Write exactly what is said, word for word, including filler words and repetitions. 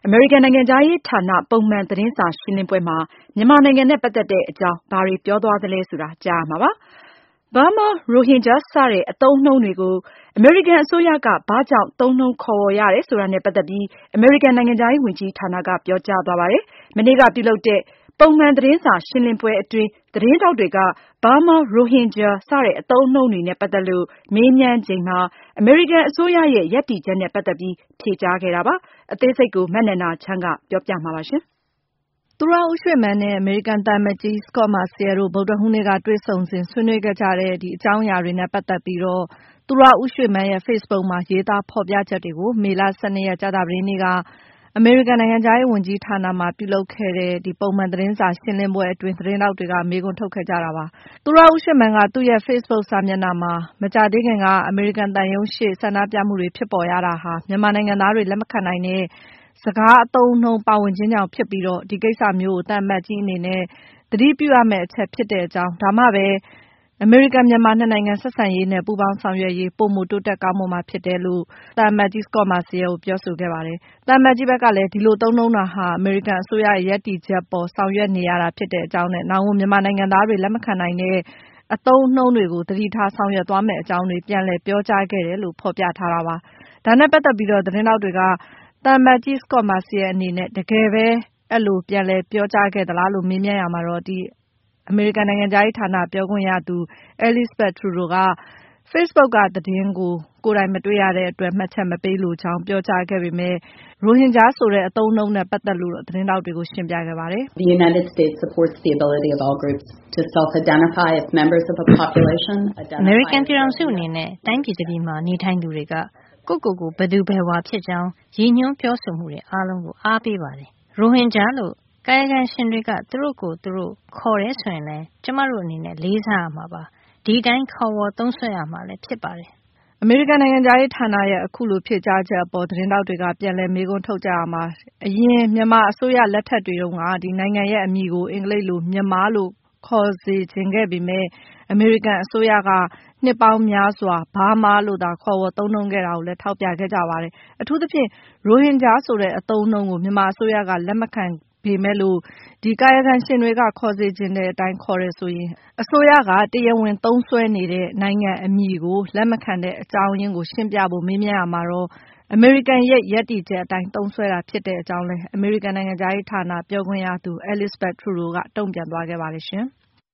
အမေရိကန်နိုင်ငံခြားရေးဌာနပုံမှန်သတင်းစာရှင်းလင်းပွဲမှာမြန်မာနိုင်ငံနဲ့ပတ်သက်တဲ့အကြောင်းဘာတွေပြောသွားသလဲဆိုတာကြားရမှာပါ။ Burma Rohingya စတဲ့အသုံးအနှုန်းတွေကိုအမေရိကန်အစိုးရကဘာကြောင့်သုံးနှုန်းခေါ်ဝေါ်ရတယ်ဆိုတာနဲ့ပတ်သက်ပြီးအမေရိကန်နိုင်ငံခြားရေးဝန်ကြီးဌာနကပြောကြားသွားပါတယ်။ မနေ့ကပြုလုပ်တဲ့ပုံမှန်သတင်းစာရှင်းလင်းပွဲအတွင်းသတင်းထောက်တွေက Burma Rohingya စတဲ့အသုံးအနှုန်းတွေနဲ့ပတ်သက်လို့မေးမြန်းချိန်မှာအမေရိကန်အစိုးရရဲ့ရပ်တည်ချက်နဲ့ပတ်သက်ပြီးဖြေကြားခဲ့တာပါ။ အသေးစိတ်ကိုမနန္ဒာချမ်းကပြောပြမှာပါ။သူရဦးရွှေမန်းနဲ့အမေရိကန်သံအမတ်ကြီး Scot Marciel တို့ဗုဒ္ဓဟူးနေ့ကတွေ့ဆုံစဉ်ဆွေးနွေးခဲ့ကြတဲ့အကြောင်းအရာတွေနဲ့ပတ်သက်ပြီးတော့သူရဦးရွှေမန်းရဲ့ Facebook မှာရေးသားဖော်ပြချက်တွေကိုမေလ ၁၂ ရက်ကြာသပတေးနေ့ကအမေရိကန်နိုင်ငံခြားရေးဝန်ကြီးဌာနမှာပြုလုပ်ခဲ့တဲ့ဒီပုံမှန်သတင်းစာရှင်းလင်းပွဲအတွင်းသတင်းထောက်တွေကမေးခွန်းထုတ်ခဲ့ကြတာပါ။ သူရဦးရွှေမန်းကသူ့ရဲ့ Facebook စာမျက်နှာမှာမကြာသေးခင်ကအမေရိကန်သံရုံးရှေ့ဆန္ဒပြမှုတွေဖြစ်ပေါ်ရတာဟာမြန်မာနိုင်ငံသားတွေလက်မခံနိုင်တဲ့စကားအသုံးအနှုန်းပါဝင်ခြင်းကြောင့်ဖြစ်ပြီးတော့ဒီကိစ္စမျိုးကိုသံအမတ်ကြီးအနေနဲ့သတိပြုရမယ့်အချက်ဖြစ်တဲ့အကြောင်းဒါမှပဲအမေရိကန်မြန်မာနှစ်နိုင်ငံဆက်ဆံရေးနဲ့ပူးပေါင်းဆောင်ရွက်ရေးပိုမိုတိုးတက်ကောင်းမွန်မှာဖြစ်တယ်လို့သံအမတ်ကြီး Scot Marciel ကိုပြောဆိုခဲ့ပါတယ်။သံအမတ်ကြီးဘက်ကလည်းဒီလိုသုံးနှုန်းတာဟာအမေရိကန်အစိုးရရဲ့ရပ်တည်ချက်ပေါ်ဆောင်ရွက်နေရတာဖြစ်တဲ့အကြောင်းနဲ့နောင်မြန်မာနိုင်ငံသားတွေလက်မခံနိုင်တဲ့အသုံးအနှုန်းတွေကိုသတိထားဆောင်ရွက်သွားမယ့်အကြောင်းတွေပြန်လည်ပြောကြားခဲ့တယ်လို့ဖော်ပြထားတာပါ။ဒါနဲ့ပတ်သက်ပြီးတော့သတင်းထောက်တွေကသံအမတ်ကြီး Scot Marciel အနေနဲ့တကယ်ပဲအဲ့လိုပြန်လည်ပြောကြားခဲ့သလားလို့မေးမြန်းရမှာတော့ဒီအမေရိကန်နိုင်ငံခြားရေးဌာနပြောခွင့်ရသူ Elizabeth Trudeau က Facebook ကသတင်းကိုကိုယ်တိုင်မတွေ့ရတဲ့အတွက်မှတ်ချက်မပေးလိုကြောင်းပြောကြားခဲ့ပေမဲ့ Rohingya ဆိုတဲ့အသုံးအနှုန်းနဲ့ပတ်သက်လို့သတင်းထောက်တွေကိုရှင်းပြခဲ့ပါတယ်။ The United States supports the ability of all groups to self-identify as members of a population. အမေရိကန်ပြည်ထောင်စုအနေနဲ့တိုင်းပြည်တစ်ပြည်မှာနေထိုင်သူတွေကကိုယ့်ကိုယ်ကိုဘယ်သူဘယ်ဝါဖြစ်ကြောင်းရည်ညွှန်းပြောဆိုမှုတွေအားလုံးကိုအားပေးပါတယ်။ Rohingya လို့ကာယကံရှင်တွေကသူတို့ကိုသူတို့ခေါ်တယ်ဆိုရင်လည်းကျမတို့အနေနဲ့လေးစားရမှာပါ။ဒီတိုင်းခေါ်ဝေါ်သုံးစွဲရမှာလည်းဖြစ်ပါတယ်။အမေရိကန်နိုင်ငံခြားရေးဌာနရဲ့အခုလိုဖြေကြားချက်အပေါ်သတင်းထောက်တွေကပြန်လည်မေးခွန်းထုတ်ကြရမှာအရင်မြန်မာအစိုးရလက်ထက်တွေတုန်းကဒီနိုင်ငံရဲ့အမည်ကိုအင်္ဂလိပ်လိုမြန်မာလို့ခေါ်စေချင်ခဲ့ပေမဲ့အမေရိကန်အစိုးရကနှစ်ပေါင်းများစွာ Burma လို့သာခေါ်ဝေါ်သုံးနှုန်းခဲ့တာကိုလည်းထောက်ပြခဲ့ကြပါတယ်။အထူးသဖြင့် Rohingya ဆိုတဲ့အသုံးအနှုန်းကိုမြန်မာအစိုးရကလက်မခံပေမဲ့လို့ဒီကာယကံရှင်တွေကခေါ်စေချင်တဲ့အတိုင်းခေါ်တယ်ဆိုရင်အစိုးရကတရားဝင်သုံးစွဲနေတဲ့နိုင်ငံအမည်ကိုလက်မခံတဲ့အကြောင်းရင်းကိုရှင်းပြဖို့မေးမြန်းရမှာတော့အမေရိကန်ရဲ့ရပ်တည်ချက်အတိုင်းသုံးစွဲတာဖြစ်တဲ့အကြောင်းလဲအမေရိကန်နိုင်ငံခြားရေးဌာနပြောခွင့်ရသူ Elizabeth Trudeau ကတုံ့ပြန်သွားခဲ့ပါတယ်ရှင်။